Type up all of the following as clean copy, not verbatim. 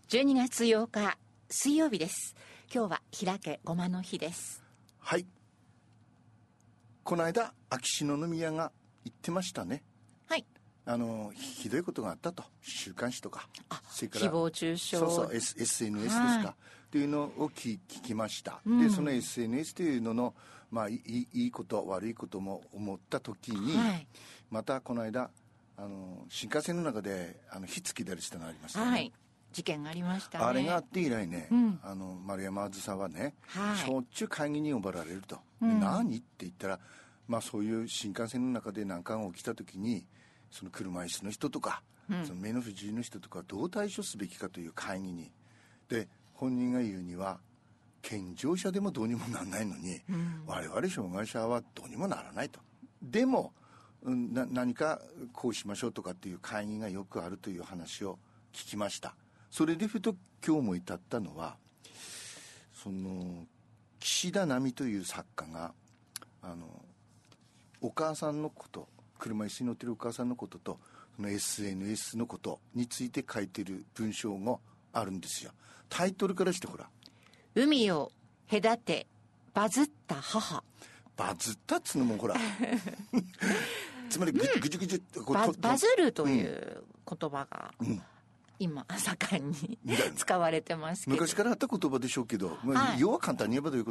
12月8日水曜日です。今日は開けごまの日です。 はい。この間秋篠宮が言ってましたね。 はい。 ひどいことがあったと、週刊誌とか、 それから誹謗中傷、 SNS ですか、というのを聞きました、でその SNS というのの、いいこと悪いことも思った時に、またこの間新幹線の中で火付きだりしたのがありましたね、 事件がありましたね。 あれがあって以来ね、丸山あずさはね、しょっちゅう会議に呼ばれると、何って言ったら、そういう新幹線の中で何かが起きた時にその車椅子の人とか、その目の不自由の人とかどう対処すべきかという会議に、で本人が言うには健常者でもどうにもならないのに、我々障害者はどうにもならないと。でも、何かこうしましょうとかっていう会議がよくあるという話を聞きました。それでふと今日も至ったのは、その岸田奈美という作家がお母さんのこと、車椅子に乗ってるお母さんのこととその SNS のことについて書いてる文章があるんですよ。タイトルからしてほら、 海を隔てバズった母。 バズったっつうのもほらつまりぐじゅぐじゅってバズるという言葉が、今盛んに使われてますけど、 昔からあった言葉でしょうけど、要は簡単に言えばどういうこと？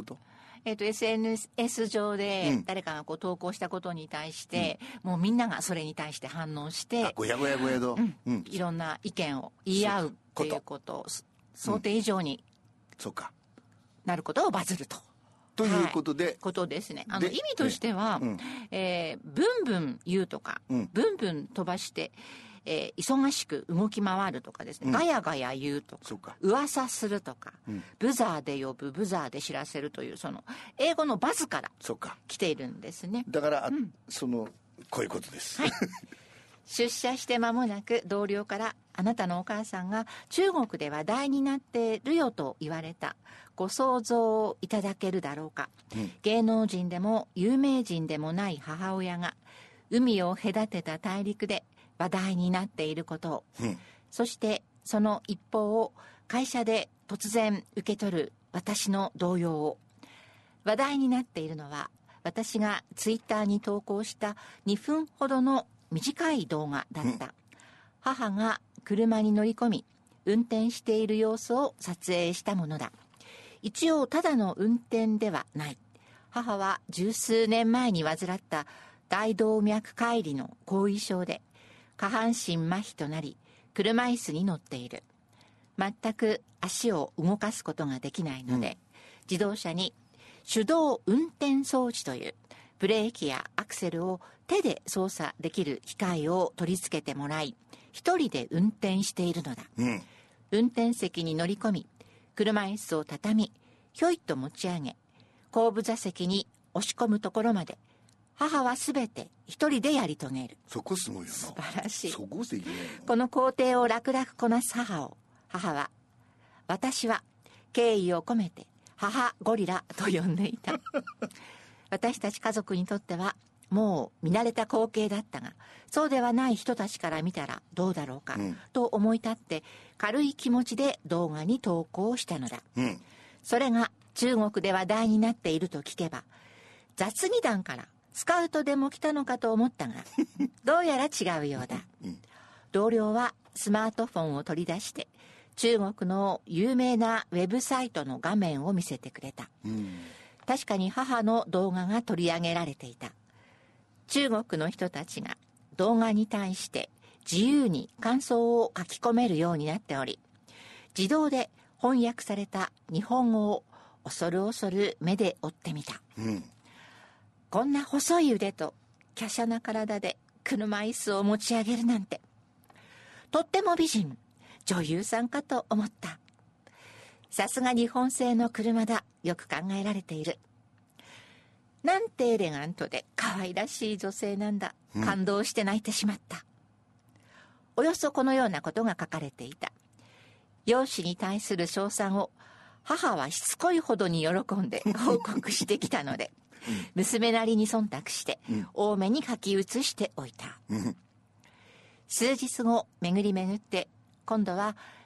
SNS 上で誰かがこう投稿したことに対して、もうみんながそれに対して反応して、 ごやごやと、 いろんな意見を言い合うっていうことを想定以上になることをバズるということで、 ことですね。意味としては、ブンブン言うとか、ブンブン飛ばして、忙しく動き回るとかですね、ガヤガヤ言うとか、噂するとか、ブザーで呼ぶ、ブザーで知らせるという、その英語のバズから来ているんですね。 だから、こういうことです。 出社して間もなく同僚から、あなたのお母さんが中国で話題になってるよと言われた。ご想像いただけるだろうか。芸能人でも有名人でもない母親が海を隔てた大陸で話題になっていることを、そしてその一報を会社で突然受け取る私の動揺を。話題になっているのは、私がツイッターに投稿した2分ほどの短い動画だった。母が車に乗り込み運転している様子を撮影したものだ。一応ただの運転ではない。母は十数年前に患った大動脈解離の後遺症で下半身麻痺となり、車椅子に乗っている。全く足を動かすことができないので、自動車に手動運転装置というブレーキやアクセルを手で操作できる機械を取り付けてもらい、一人で運転しているのだ。運転席に乗り込み、車椅子を畳み、ひょいと持ち上げ、後部座席に押し込むところまで、母はすべて一人でやり遂げる。 そこすごいよな。 素晴らしい。 そこできないの。 この工程を楽々こなす母は、私は敬意を込めて母ゴリラと呼んでいた。私たち家族にとってはもう見慣れた光景だったが、そうではない人たちから見たらどうだろうか、と思い立って軽い気持ちで動画に投稿したのだ。それが中国で話題になっていると聞けば、雑技団からスカウトでも来たのかと思ったが、どうやら違うようだ。同僚はスマートフォンを取り出して中国の有名なウェブサイトの画面を見せてくれた。確かに母の動画が取り上げられていた。中国の人たちが動画に対して自由に感想を書き込めるようになっており、自動で翻訳された日本語を恐る恐る目で追ってみた。こんな細い腕と華奢な体で車椅子を持ち上げるなんて、とっても美人、女優さんかと思った。さすが日本製の車だ。よく考えられている。なんてエレガントで可愛らしい女性なんだ。感動して泣いてしまった。およそこのようなことが書かれていた。容姿に対する称賛を母はしつこいほどに喜んで報告してきたので、娘なりに忖度して多めに書き写しておいた。数日後、巡り巡って今度は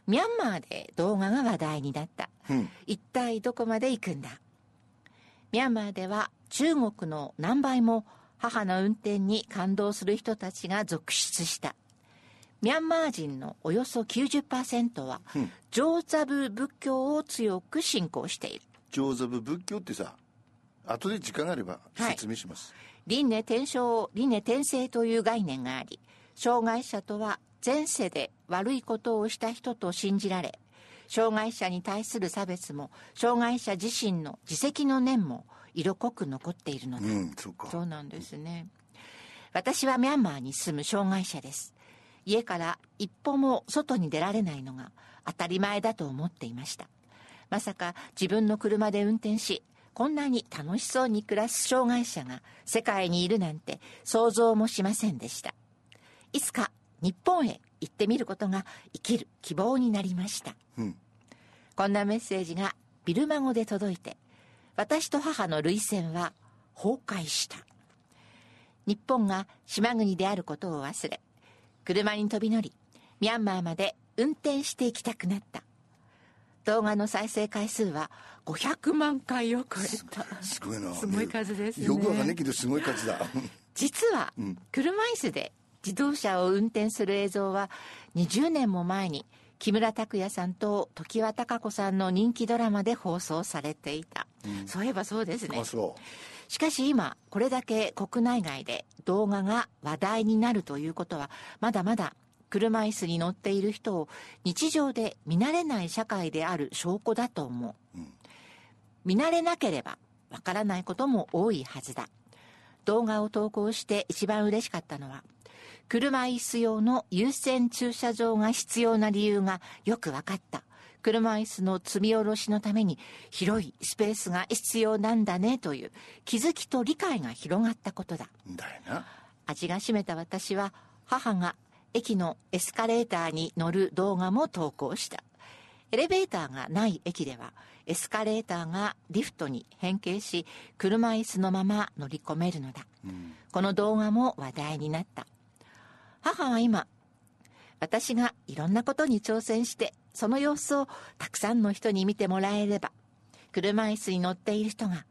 ミャンマーで動画が話題になった、一体どこまで行くんだ。ミャンマーでは中国の何倍も母の運転に感動する人たちが続出した。ミャンマー人のおよそ 90% は、上座部仏教を強く信仰している。 上座部仏教ってさ、後で時間があれば説明します。 輪廻転生という概念があり、障害者とは前世で悪いことをした人と信じられ、障害者に対する差別も障害者自身の自責の念も色濃く残っているのだ。そうなんですね。私はミャンマーに住む障害者です。家から一歩も外に出られないのが当たり前だと思っていました。まさか自分の車で運転し、こんなに楽しそうに暮らす障害者が世界にいるなんて想像もしませんでした。いつか日本へ行ってみることが生きる希望になりました。こんなメッセージがビルマ語で届いて、私と母の涙腺は崩壊した。日本が島国であることを忘れ、車に飛び乗り、ミャンマーまで運転して行きたくなった。動画の再生回数は500万回を超えた。 すごいな。 すごい数ですね。 よくわかんないけどすごい数だ。 実は、車椅子で自動車を運転する映像は20年も前に木村拓哉さんと常盤貴子さんの人気ドラマで放送されていた。そういえばそうですね。しかし今これだけ国内外で動画が話題になるということは、まだまだ車椅子に乗っている人を日常で見慣れない社会である証拠だと思う。見慣れなければわからないことも多いはずだ。動画を投稿して一番嬉しかったのは、車椅子用の優先駐車場が必要な理由がよく分かった。車椅子の積み下ろしのために広いスペースが必要なんだねという気づきと理解が広がったことだ。味が占めた私は、母が駅のエスカレーターに乗る動画も投稿した。エレベーターがない駅ではエスカレーターがリフトに変形し、車椅子のまま乗り込めるのだ。この動画も話題になった。母は今、私がいろんなことに挑戦してその様子をたくさんの人に見てもらえれば、車椅子に乗っている人が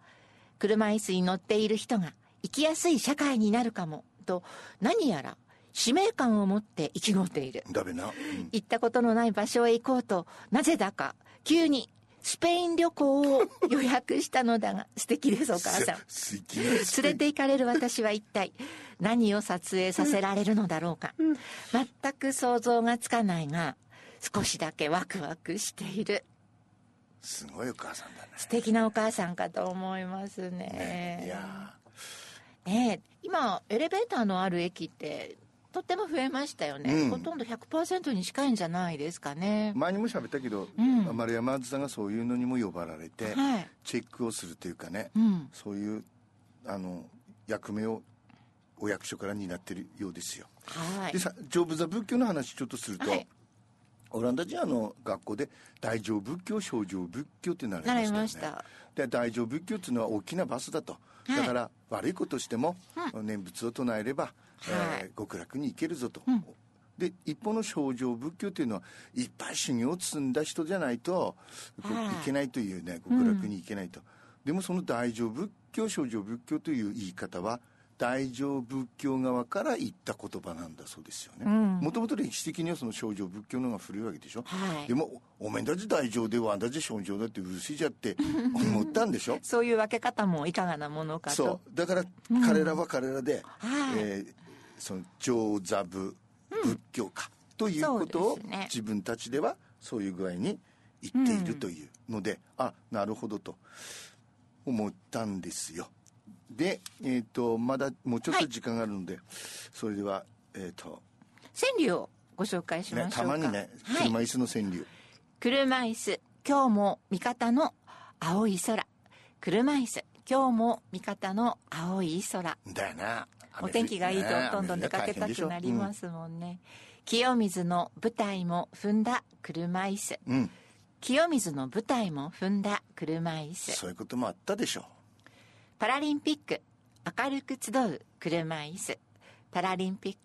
生きやすい社会になるかもと、何やら使命感を持って意気込んでいる。行ったことのない場所へ行こうと、なぜだか急にスペイン旅行を予約したのだが、素敵ですお母さん。連れて行かれる私は一体何を撮影させられるのだろうか。全く想像がつかないが、少しだけワクワクしている。 すごいお母さんだね。 素敵なお母さんかと思いますね。 いや今エレベーターのある駅ってとっても増えましたよね。ほとんど 100% に近いんじゃないですかね。 前にも喋ったけど、丸山あずさんがそういうのにも呼ばれて、チェックをするというかね、そういう役目をお役所から担っているようですよ。でさ、上部座仏教の話ちょっとすると、オランダ人の学校で大乗仏教、小乗仏教って習いましたよね。で、大乗仏教っていうのは大きなバスだと。だから悪いことしても、念仏を唱えれば、極楽に行けるぞと。で、一方の小乗仏教っていうのはいっぱい修行を積んだ人じゃないといけないというね、極楽に行けないと。でもその大乗仏教、小乗仏教という言い方は大乗仏教側から言った言葉なんだそうですよね。もともと歴史的にはその小乗仏教の方が古いわけでしょ。でもおめんたち大乗でわんたち小乗だってうるせえじゃって思ったんでしょ。 そういう分け方もいかがなものかと。 そうだから彼らは彼らで、その上座部仏教かということを自分たちではそういう具合に言っているというので、なるほどと思ったんですよ。で、まだもうちょっと時間があるので、それでは川柳をご紹介しましょうか。 たまにね、車椅子の川柳。 車椅子今日も味方の青い空。車椅子今日も味方の青い空だよな。 お天気がいいとどんどん出かけたくなりますもんね。清水の舞台も踏んだ車椅子。清水の舞台も踏んだ車椅子。 そういうこともあったでしょう。 パラリンピック明るく集う車椅子。パラリンピック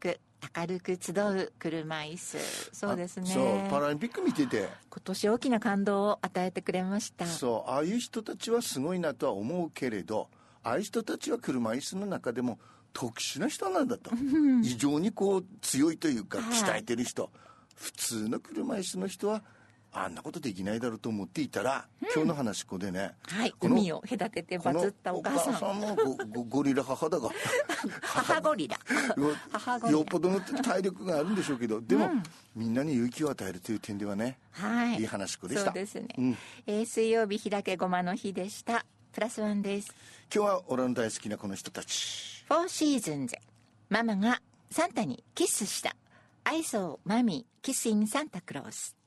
明るく集う車椅子。そうですね。 そうパラリンピック見てて今年大きな感動を与えてくれました。 そうああいう人たちはすごいなとは思うけれど、ああいう人たちは車椅子の中でも特殊な人なんだと異常にこう強いというか鍛えてる人、普通の車椅子の人はあんなことできないだろうと思っていたら、今日の話っこでね、 海を隔ててバズったお母さん。 お母さんもゴリラ母だが母ゴリラよっぽどの体力があるんでしょうけど、でも、みんなに勇気を与えるという点ではね、いい話っこでした。 そうですね、水曜日開けごまの日でした。プラスワンです。 今日は俺の大好きなこの人たち。 フォーシーズンズ。ママがサンタにキスした。I saw mommy kissing Santa Claus。